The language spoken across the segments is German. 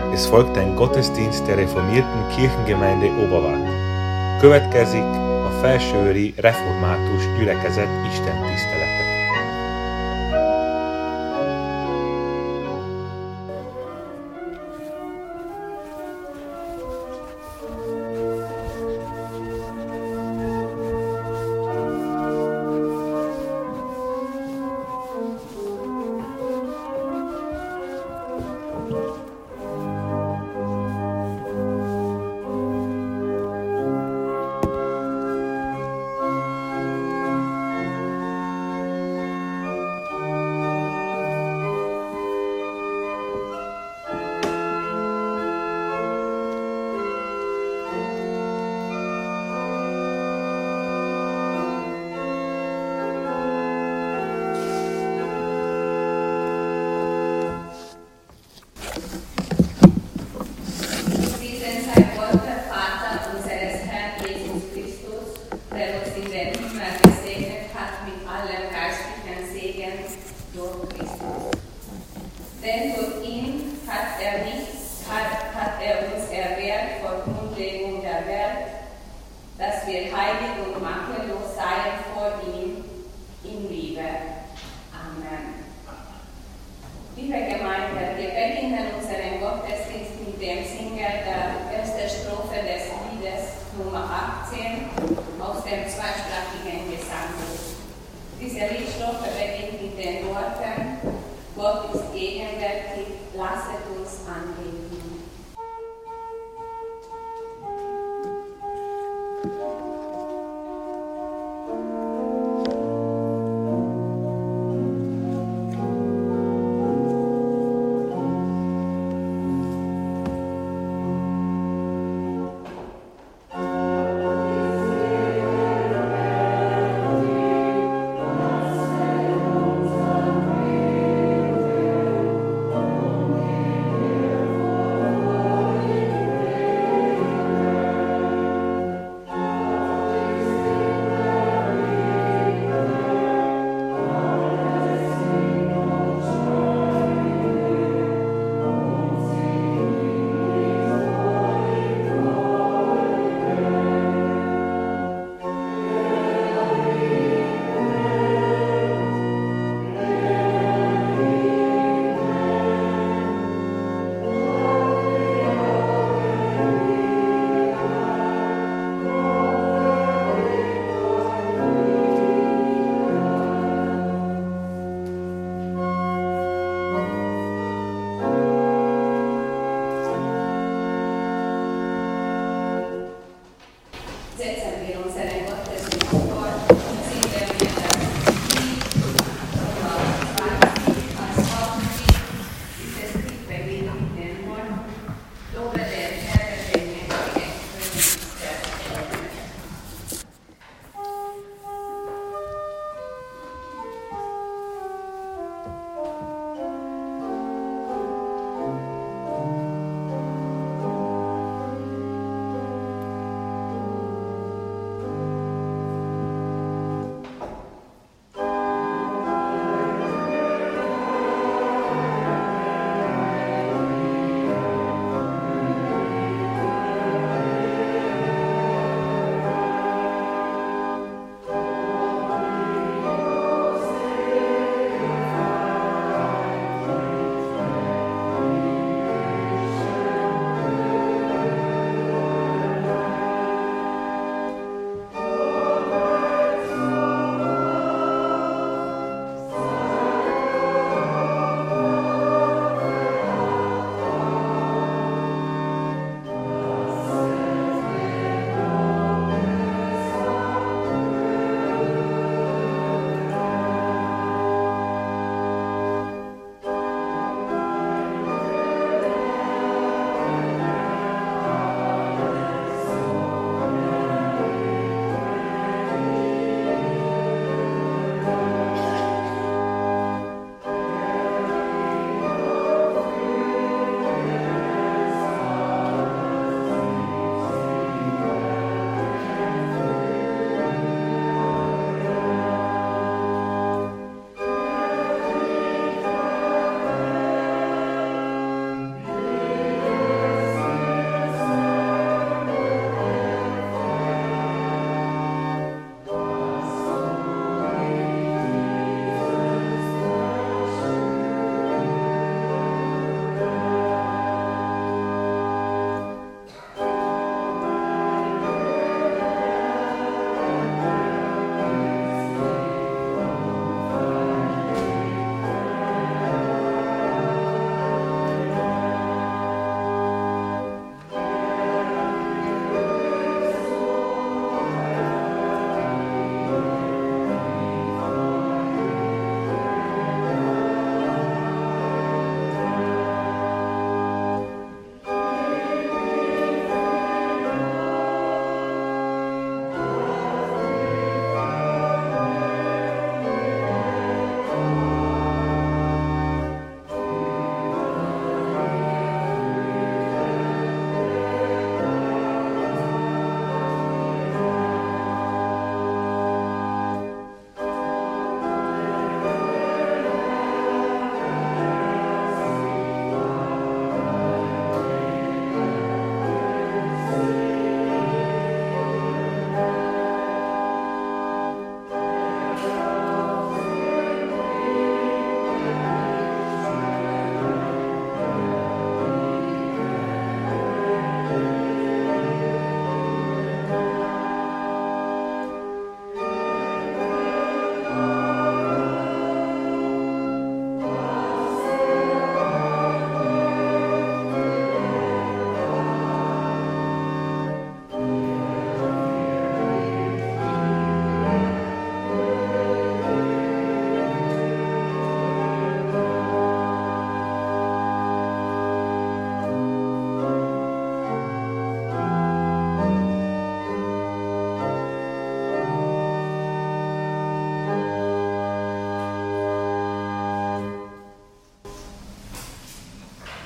Es folgt ein Gottesdienst der reformierten Kirchengemeinde Oberwart. Következik a Felsőőri Református Gyülekezet istentisztelete.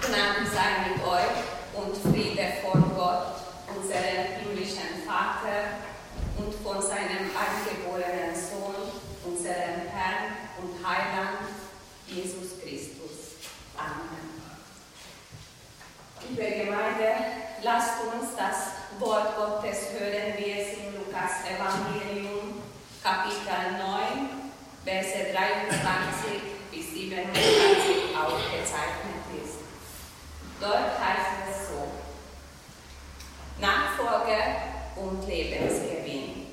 Gnade sei mit euch und Friede von Gott, unserem himmlischen Vater, und von seinem eingeborenen Sohn, unserem Herrn und Heiland, Jesus Christus. Amen. Liebe Gemeinde, lasst uns das Wort Gottes hören, wie es im Lukas-Evangelium, Kapitel 9, Verse 23 bis 27 aufgezeichnet ist. Dort heißt es so: Nachfolge und Lebensgewinn.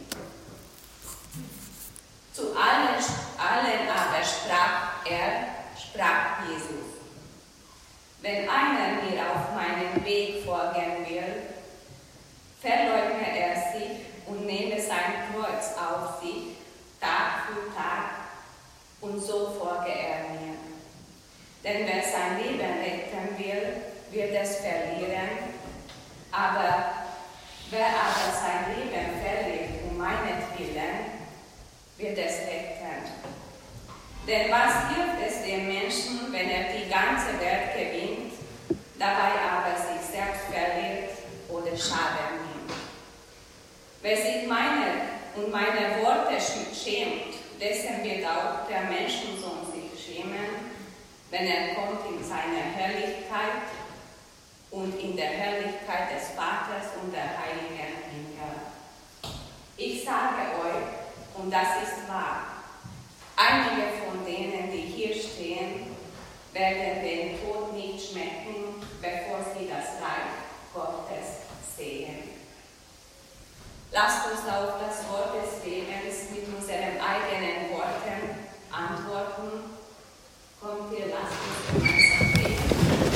Zu allen aber sprach Jesus: Wenn einer mir auf meinem Weg folgen will, verleugne er sich und nehme sein Kreuz auf sich, Tag für Tag, und so folge er mir. Denn wer sein Leben retten will, wird es verlieren, wer aber sein Leben verliert meinetwillen, wird es retten. Denn was hilft es dem Menschen, wenn er die ganze Welt gewinnt, dabei aber sich selbst verliert oder Schaden nimmt? Wer sich meine Worte schämt, dessen wird auch der Menschensohn sich schämen, wenn er kommt in seiner Herrlichkeit und in der Herrlichkeit des Vaters und der heiligen Engel. Ich sage euch, und das ist wahr, einige von denen, die hier stehen, werden den Tod nicht schmecken, bevor sie das Reich Gottes sehen. Lasst uns auf das Wort des Lebens mit unseren eigenen Worten antworten. Kommt ihr, lasst uns gemeinsam beten.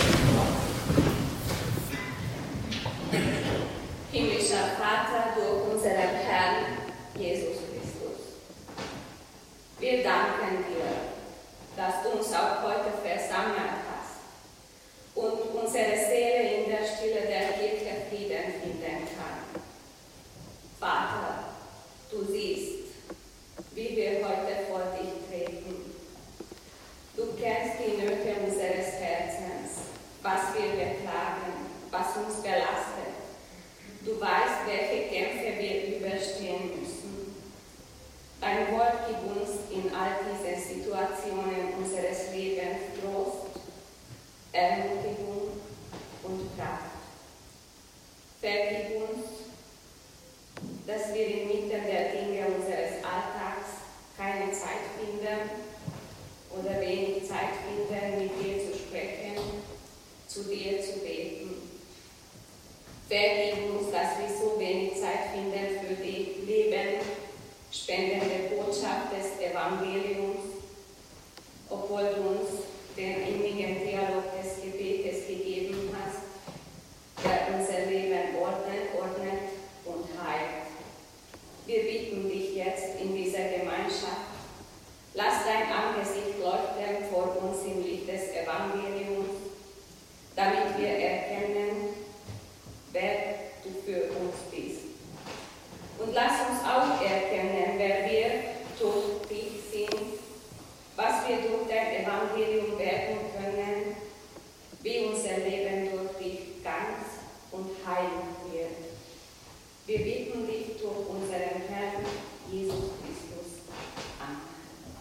Himmlischer Vater, durch unseren Herrn Jesus Christus. Wir danken dir, dass du uns auch heute versammelt hast und unsere Seele in der Stille der Kirche Frieden finden kann. Vater, du siehst, wie wir heute vor dich treten. Du kennst die Nöte unseres Herzens, was wir beklagen, was uns belastet. Du weißt, welche Kämpfe wir überstehen müssen. Dein Wort gibt uns in all diesen Situationen unseres Lebens Trost, Ermutigung und Kraft. Vergib uns, dass wir inmitten der Dinge unseres Alltags keine Zeit finden oder wenig Zeit finden, mit dir zu sprechen, zu dir zu beten. Vergib uns, dass wir so wenig Zeit finden für die lebenspendende Botschaft des Evangeliums, obwohl du uns den innigen Dialog des Gebetes gegeben hast, der unser Leben ordnet und heilt. Wir bitten dich jetzt in dieser Gemeinschaft, lass dein Angesicht leuchten vor uns im Licht des Evangeliums, damit wir erkennen, wer du für uns bist. Und lass uns auch erkennen, wer wir durch dich sind, was wir durch dein Evangelium werden können, wie unser Leben durch dich ganz und heilig wird. Wir bitten dich durch unseren Herrn Jesus Christus. Amen.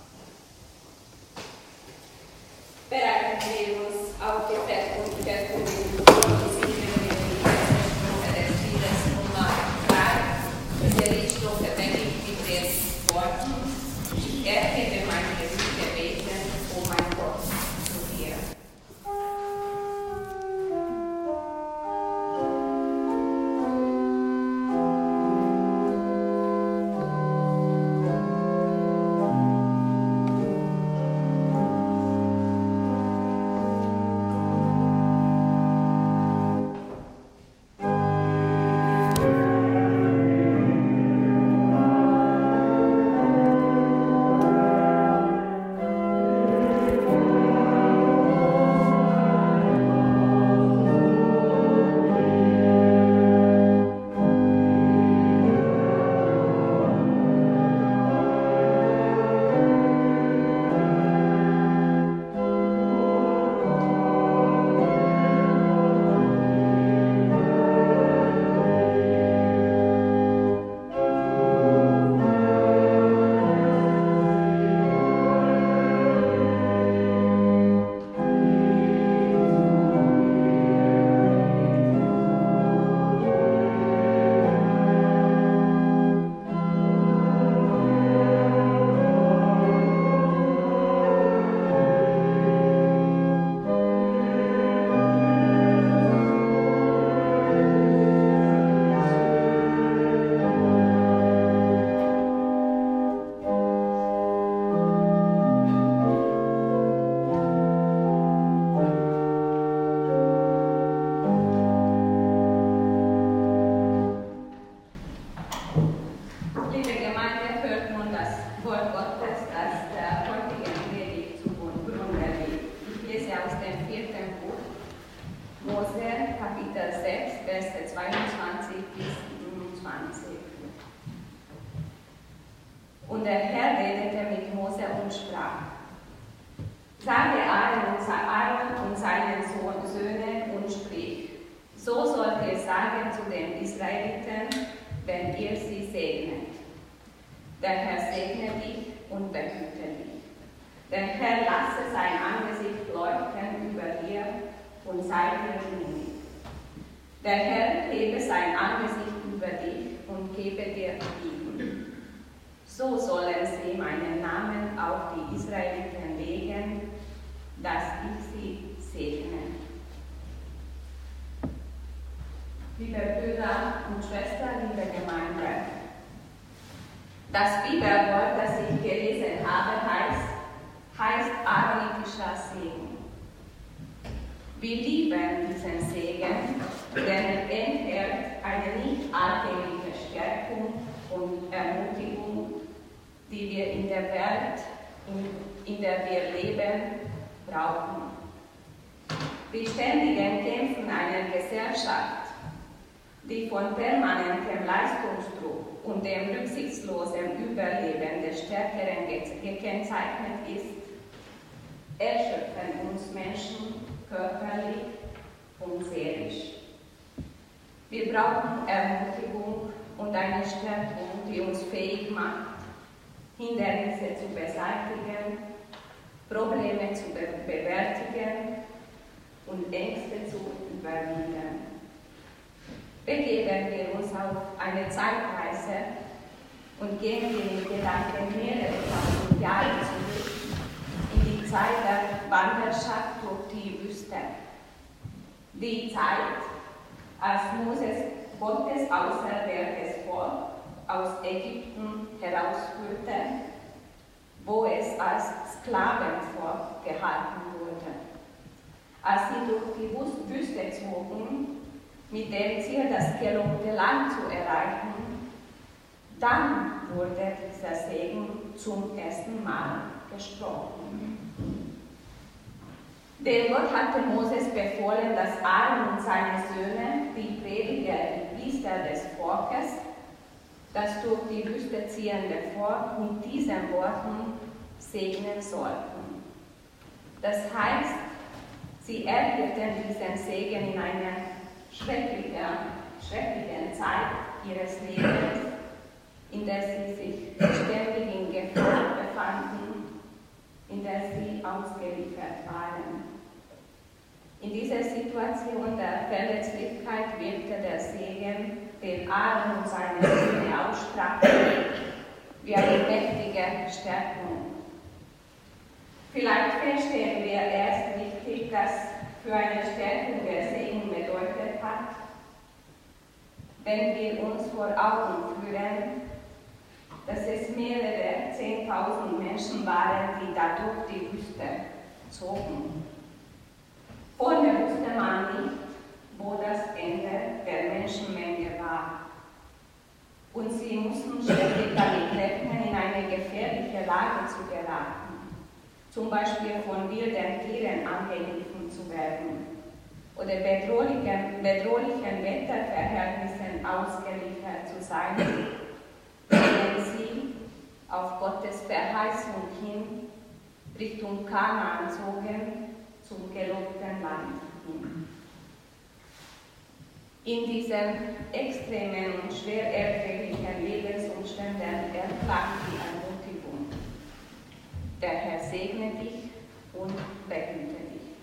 Bereiten wir uns auf die Verkündigung des Strophe des Liedes Nummer 3. Diese Liedstrophe beginnt mit den Worten: Erhebe meine Gebete, o mein Gott, zu dir. 4. Buch, Mose, Kapitel 6, Verse 22 bis 27. Und der Herr redete mit Mose und sprach: Sage Aaron und seinen Söhnen und sprich: So sollt ihr sagen zu den Israeliten, wenn ihr sie segnet. Der Herr segne dich und behüte dich. Der Herr lasse sein Angesicht leuchten über dir und sei dir gnädig. Der Herr hebe sein Angesicht über dich und gebe dir Frieden. So sollen sie meinen Namen auf die Israeliten legen, dass ich sie segne. Liebe Brüder und Schwestern, liebe Gemeinde, das Bibelwort, das ich gelesen habe, heißt aaronitischer Segen. Wir lieben diesen Segen, denn er enthält eine nicht alltägliche Stärkung und Ermutigung, die wir in der Welt, in der wir leben, brauchen. Die ständigen Kämpfen einer Gesellschaft, die von permanentem Leistungsdruck und dem rücksichtslosen Überleben der Stärkeren gekennzeichnet ist, erschöpfen uns Menschen körperlich und seelisch. Wir brauchen Ermutigung und eine Stärkung, die uns fähig macht, Hindernisse zu beseitigen, Probleme zu bewältigen und Ängste zu überwinden. Begeben wir uns auf eine Zeitreise und gehen wir mit Gedanken mehrere tausend Jahre zurück in die Zeit der Wanderschaft durch die Wüste. Die Zeit, als Moses Gottes auserwähltes Volk aus Ägypten herausführte, wo es als Sklavenvolk gehalten wurde. Als sie durch die Wüste zogen, mit dem Ziel, das gelobte Land zu erreichen, dann wurde dieser Segen zum ersten Mal gesprochen. Denn Gott hatte Moses befohlen, dass Aaron und seine Söhne, die Prediger, die Priester des Volkes, das durch die Wüste ziehende Volk mit diesen Worten segnen sollten. Das heißt, sie erhielten diesen Segen in einer schrecklichen Zeit ihres Lebens, in der sie sich ständig in Gefahr befanden, in der sie ausgeliefert waren. In dieser Situation der Verletzlichkeit wirkte der Segen, den Aaron und seine Söhne aussprachen, wie eine mächtige Stärkung. Vielleicht verstehen wir erst richtig, dass für eine Stärkung der Segen bedeutet hat, wenn wir uns vor Augen führen, dass es mehrere 10.000 Menschen waren, die dadurch die Wüste zogen. Vorher wusste man nicht, wo das Ende der Menschenmenge war. Und sie mussten ständig damit rechnen, in eine gefährliche Lage zu geraten, zum Beispiel von wilden Tieren angegriffen zu werden oder bedrohlichen Wetterverhältnissen ausgeliefert zu sein, wenn sie auf Gottes Verheißung hin Richtung Kanaan zogen, zum gelobten Land hin. In diesen extremen und schwer erträglichen Lebensumständen erklang die Ermutigung: Der Herr segne dich und behüte dich.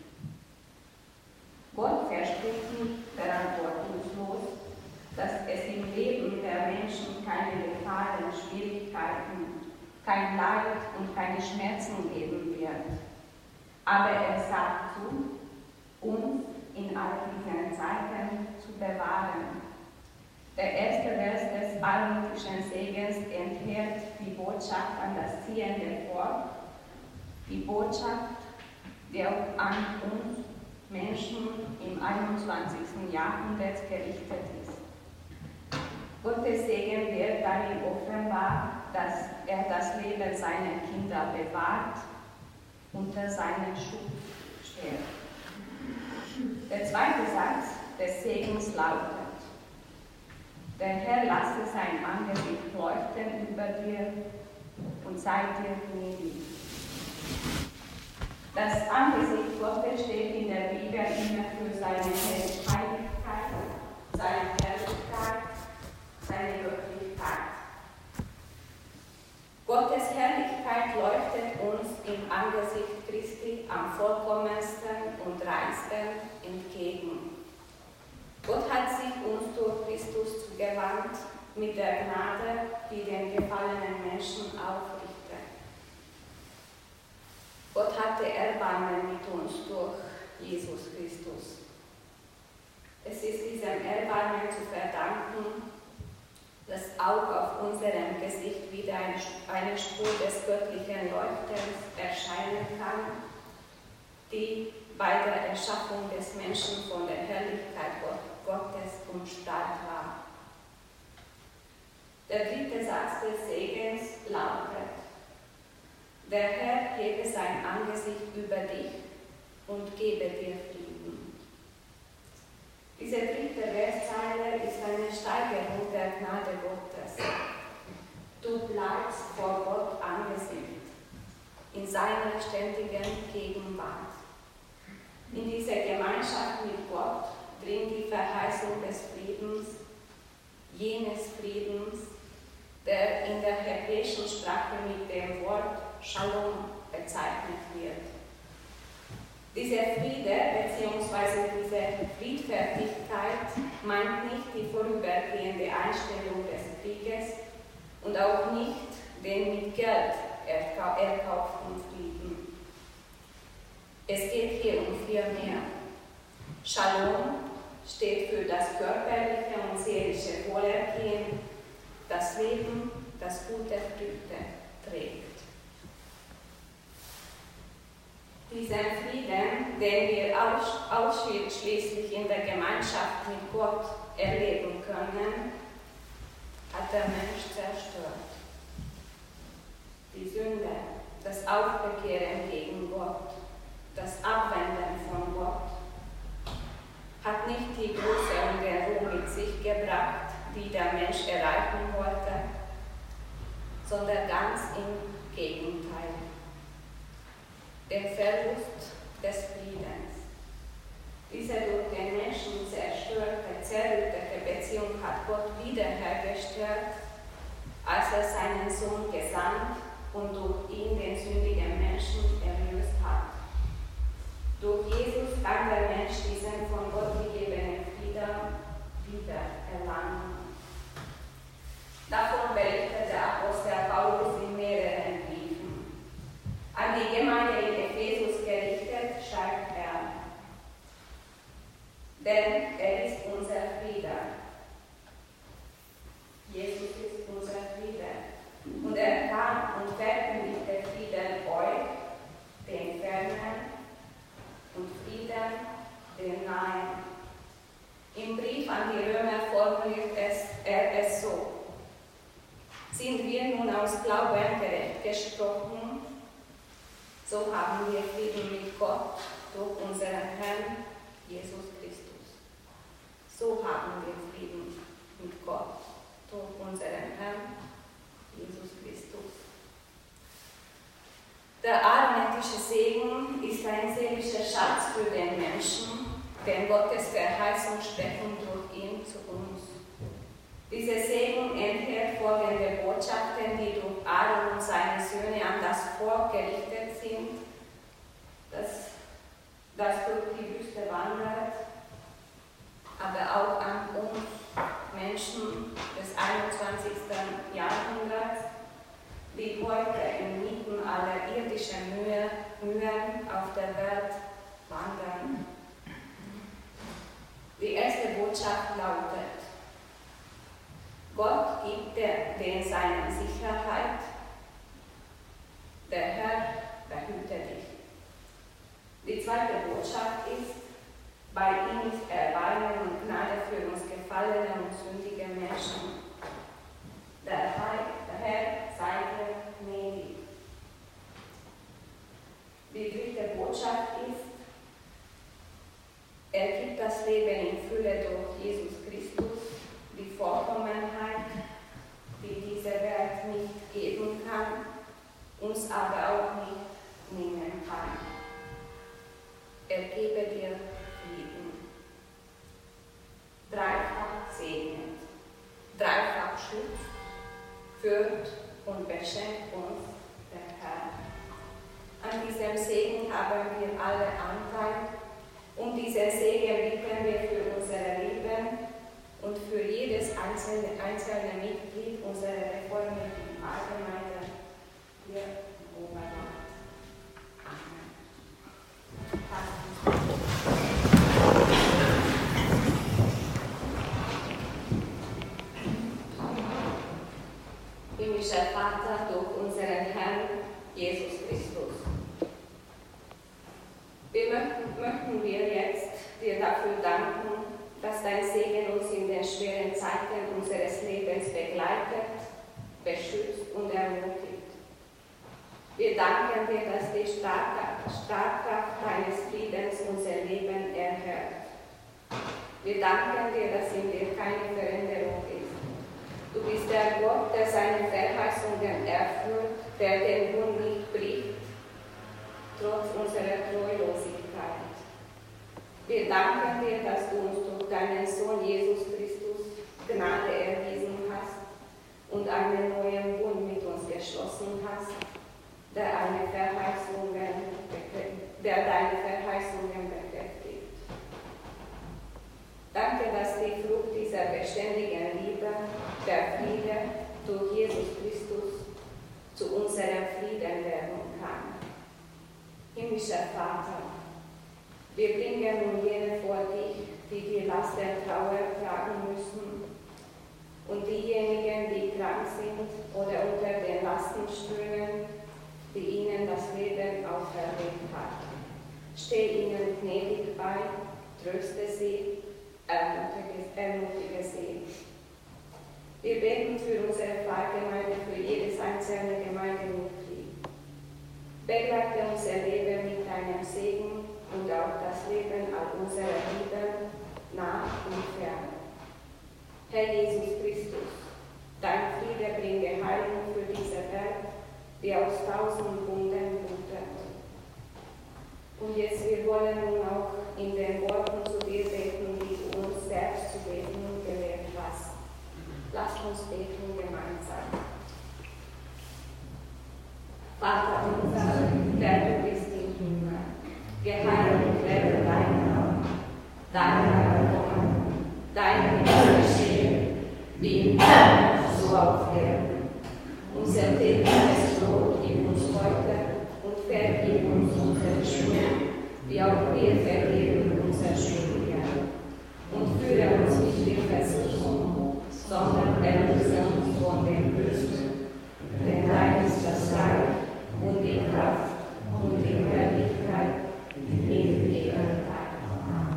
Gott verspricht nicht verantwortungslos, dass es im Leben der Menschen keine Gefahren, Schwierigkeiten, kein Leid und keine Schmerzen geben wird. Aber er sagt zu, uns in all diesen Zeiten zu bewahren. Der erste Vers des aaronitischen Segens enthält die Botschaft an das ziehende Volk, die Botschaft, die auch an uns Menschen im 21. Jahrhundert gerichtet ist. Gottes Segen wird darin offenbar, dass er das Leben seiner Kinder bewahrt, unter seinen Schutz stellt. zweite Satz des Segens lautet: Der Herr lasse sein Angesicht leuchten über dir und sei dir gnädig. Das Angesicht Gottes steht in der Bibel immer für seine Heiligkeit, seine Herrlichkeit, seine Göttlichkeit. Gottes Herrlichkeit leuchtet uns im Angesicht Christi am vollkommensten und reinsten entgegen. Gott hat sich uns durch Christus zugewandt mit der Gnade, die den gefallenen Menschen aufrichtet. Gott hatte Erbarmen mit uns durch Jesus Christus. Es ist diesem Erbarmen zu verdanken, dass auch auf unserem Gesicht wieder eine Spur des göttlichen Leuchtens erscheinen kann, die bei der Erschaffung des Menschen von der Herrlichkeit Gottes umstrahlt war. Der dritte Satz des Segens lautet: Der Herr hebe sein Angesicht über dich und gebe dir Frieden. Diese dritte Verszeile ist eine Steigerung der Gnade Gottes. Du bleibst vor Gott Angesicht, in seiner ständigen Gegenwart. In diese Gemeinschaft mit Gott dringt die Verheißung des Friedens, jenes Friedens, der in der hebräischen Sprache mit dem Wort Shalom bezeichnet wird. Dieser Friede bzw. diese Friedfertigkeit meint nicht die vorübergehende Einstellung des Krieges und auch nicht den mit Geld erkauften Frieden. Es geht hier um viel mehr. Shalom steht für das körperliche und seelische Wohlergehen, das Leben, das gute Früchte trägt. Diesen Frieden, den wir ausschließlich in der Gemeinschaft mit Gott erleben können, hat der Mensch zerstört. Die Sünde, das Aufbegehren gegen Gott, das Abwenden von Gott, hat nicht die Größe und den Ruhm mit sich gebracht, die der Mensch erreichen wollte, sondern ganz im Gegenteil. Den Verlust des Friedens. Diese durch den Menschen zerrüttete Beziehung hat Gott wiederhergestellt, als er seinen Sohn gesandt und durch ihn den sündigen Menschen erlöst hat. Durch Jesus kann der Mensch diesen von Gott gegebenen Frieden wieder erlangen. Davon berichtet der Apostel Paulus in mehreren Briefen. An die Gemeinde in Ephesus gerichtet schreibt er: Denn er ist unser Friede. Jesus ist unser Friede. Und er kam und verkündigte Frieden euch, den Fernen, und Frieden, den Nahen. Im Brief an die Römer formuliert er es so: Sind wir nun aus Glauben gerecht gesprochen, so haben wir Frieden mit Gott durch unseren Herrn Jesus Christus. So haben wir Frieden mit Gott durch unseren Herrn Jesus Christus. Der aaronetische Segen ist ein seelischer Schatz für den Menschen, denn Gottes Verheißung sprechen durch ihn zu uns. Dieser Segen enthält folgende Botschaften, die durch Aaron und seine Söhne an das Volk gerichtet sind, das durch die Wüste wandert, aber auch an uns Menschen des 21. Jahrhunderts, die heute inmitten aller irdischen Mühen auf der Welt wandern. Die erste Botschaft lautet: Gott gibt den Seinen Sicherheit, der Herr behüte dich. Die zweite Botschaft ist: Bei ihm ist Erbarmen und Gnade für uns gefallene und sündige Menschen. Der Herr sei dir gnädig. Die dritte Botschaft ist: Er gibt das Leben in Fülle durch Jesus Christus, die Vollkommenheit, die diese Welt nicht geben kann, uns aber auch nicht nehmen kann. Er gebe dir Frieden. Dreifach segnet, dreifach schützt, führt und beschenkt uns der Herr. An diesem Segen haben wir alle Anteil. Um diesen Segen bitten wir für unser Leben und für jedes einzelne Mitglied unserer reformierten Allgemeine hier im Oberland. Amen. Himmlischer Vater, durch unseren Herrn Jesus Christus. Möchten wir jetzt dir dafür danken, dass dein Segen uns in den schweren Zeiten unseres Lebens begleitet, beschützt und ermutigt. Wir danken dir, dass die Starkkraft deines Friedens unser Leben erhält. Wir danken dir, dass in dir keine Veränderung ist. Du bist der Gott, der seine Verheißungen erfüllt, der den Bund nicht bricht, trotz unserer Treulosigkeit. Wir danken dir, dass du uns durch deinen Sohn Jesus Christus Gnade erwiesen hast und einen neuen Bund mit uns geschlossen hast, der deine Verheißungen bekräftigt. Danke, dass die Frucht dieser beständigen Liebe, der Friede durch Jesus Christus zu unserem Frieden werden kann. Himmlischer Vater, wir bringen nun jene vor dich, die die Last der Trauer tragen müssen, und diejenigen, die krank sind oder unter den Lasten stöhnen, die ihnen das Leben auferlegt hat. Steh ihnen gnädig bei, tröste sie, ermutige sie. Wir beten für unsere Pfarrgemeinde, für jedes einzelne Gemeindemitglied. Begleite unser Leben mit deinem Segen und auch das Leben all unserer Lieben, nah und fern. Herr Jesus Christus, dein Friede bringe Heilung für diese Welt, die aus 1000 Wunden blutet. Und jetzt, wir wollen nun auch in den Worten zu dir beten, die du uns selbst zu beten gelehrt hast. Lasst uns beten gemeinsam. Vater unser, der du bist im Himmel, geheiligt werde dein Name, dein Name komme, dein Wille geschehe, wie im Himmel, so auf Erden. Unser tägliches Brot gib uns heute und vergib uns unsere Schuld, wie auch wir vergeben unseren Schuldigern. Und führe uns nicht in Versuchung, sondern erlöse uns von dem Bösen. Denn dein ist das Reich und die Kraft und die Herrlichkeit in Ewigkeit. Amen.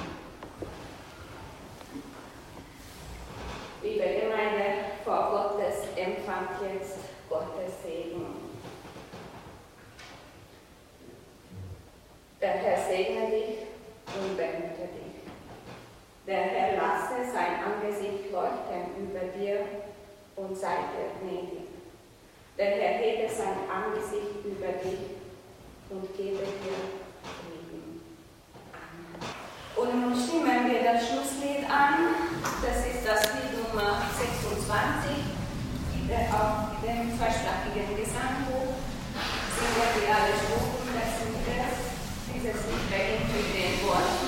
Liebe Gemeinde, vor Gottes empfangt jetzt Gottes Segen. Der Herr segne dich und behüte dich. Der Herr lasse sein Angesicht leuchten über dir und sei dir gnädig. Der Herr hebe sein Angesicht über dich und gebe dir Frieden. Amen. Und nun stimmen wir das Schlusslied an. Das ist das Lied Nummer 26, auch in dem zweisprachigen Gesangbuch. Singen wir alle Strophen des Liedes. Dieses Lied beginnt mit den Worten: